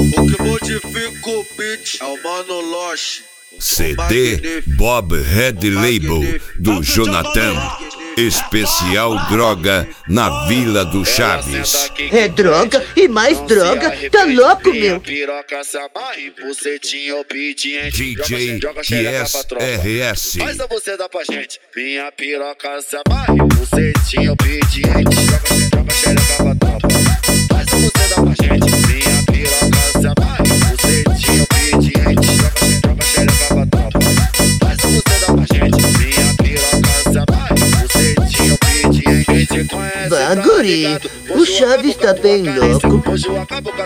O que modifica o beat é o Mano Loche. CD Bob Red Label do Jonathan. Especial droga na Vila do Chaves. É droga e mais droga, tá louco, meu? DJ QS RS. Faz a você dar pra gente. Minha piroca se amarre, bucetinha obediente. Joga xereca pra tropa. Faz a você dar pra gente. Minha piroca se amarre, bucetinha obediente. Joga xereca pra tropa. Faz a você dar pra gente. Minha piroca se amarre, bucetinha obediente. Quem te conhece Bah, guri, o Chaves tá bem louco. Hoje eu acabo com a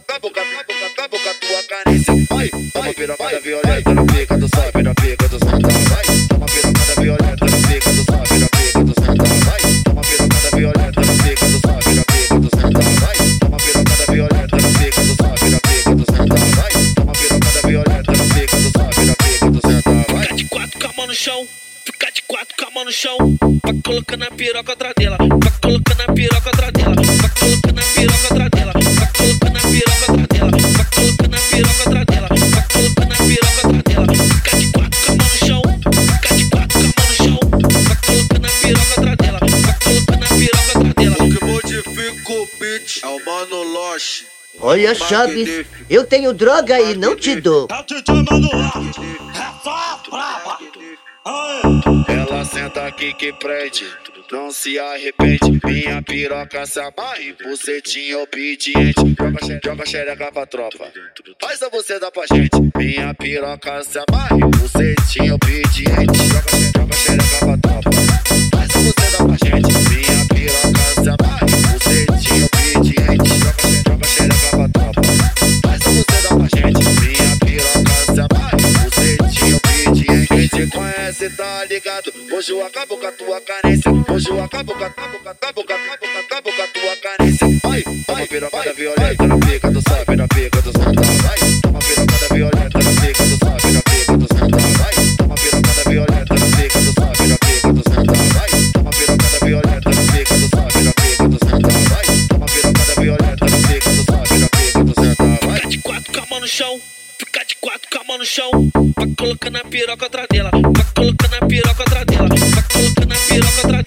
tua carência. Vai, toma pirocada violenta na pica do sobe, na pica do santa. Vai, toma pirocada violenta na pica do sobe, na pica do santa. Vai, toma pirocada violenta na pica do sobe, na pica do santa. Vai, toma pirocada violenta na pica do sobe, na pica do santa. Vai, toma pirocada violenta na pica do sobe, na pica do santa. Vai. Fica de quatro com a mão no chão, fica de quatro com a mão no chão. Vai colocando a piroca atrás dela, vai colocando a piroca atrás dela, vai colocando a piroca atrás dela, vai colocando a piroca atrás dela, vai colocando a piroca atrás dela, vai colocando a piroca atrás dela. Fica de quatro com a mão no chão, fica de quatro com a mão no chão, vai colocando a piroca atrás dela, vai colocando a piroca atrás dela. O que modifica o beat é o Mano Loche. Olha, Chaves, eu tenho droga e não te dou. Ela senta aqui que prende, não se arrepende. Minha piroca se amarre, bucetinha obediente. Joga xereca pra tropa. Faz a você dar pra gente. Minha piroca se amarre, bucetinha obediente. Joga xereca pra tropa. Faz a você dar pra gente. Minha piroca se amarre, bucetinha obediente. Joga xereca pra tropa. Faz a você dar pra gente. Minha piroca se amarre, bucetinha obediente. Quem te conhece tá ligado. Hoje eu acabo com a tua carência. Hoje eu acabo com a tua carência. Vai, toma pirocada violenta na pica do sobe, na pica do santa. Vai, toma pirocada violenta na pica do sobe, na pica do santa. Vai, toma pirocada violenta na pica do sobe, na pica do santa. Vai, toma pirocada violenta na pica do sobe, na pica do santa. Vai, toma pirocada violenta na pica do sobe, na pica do santa. Vai. Fica de quatro com a mão no chão, fica de quatro com a mão no chão. Vai colocando a piroca atrás dela, vai colocando a piroca atrás dela, vai colocando a piroca atrás dela.